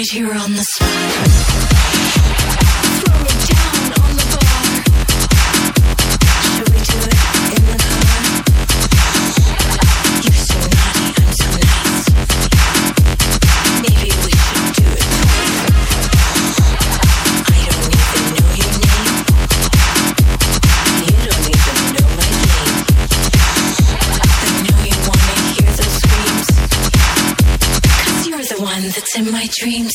right here on the spot. Throw me down on the bar. Should we do it in the car? You're so naughty, I'm so nice. Maybe we should do it twice. I don't even know your name. You don't even know my game. I know you wanna hear those screams, 'cause you're the one that's in my dreams.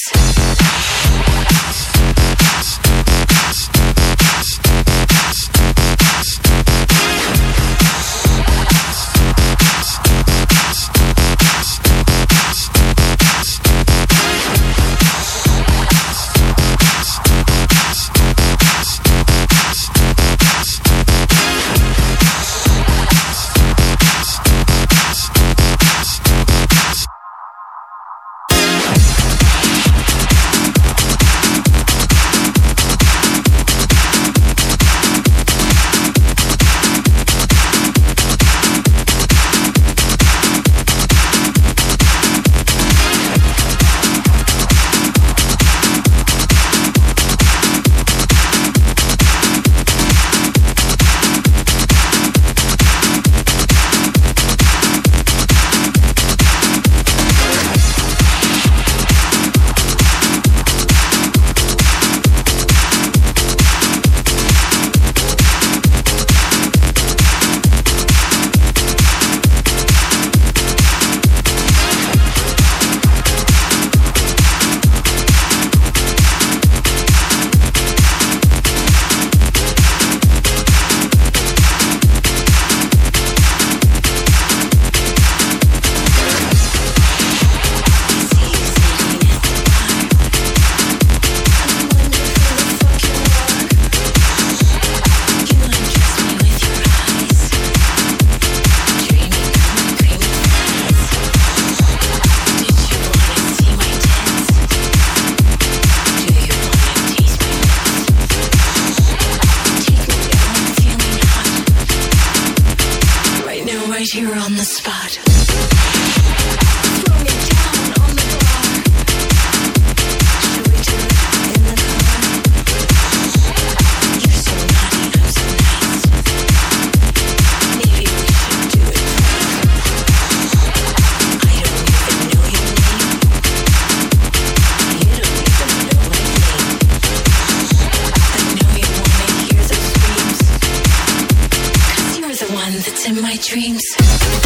Right here on the spot. Throw me down on the bar. Should we do it in the car? You're so naughty, I'm so nice. Maybe we should do it twice. I don't even know your name. You don't even know my name. I know you wanna hear those screams, 'cause you're the one that's in my dreams.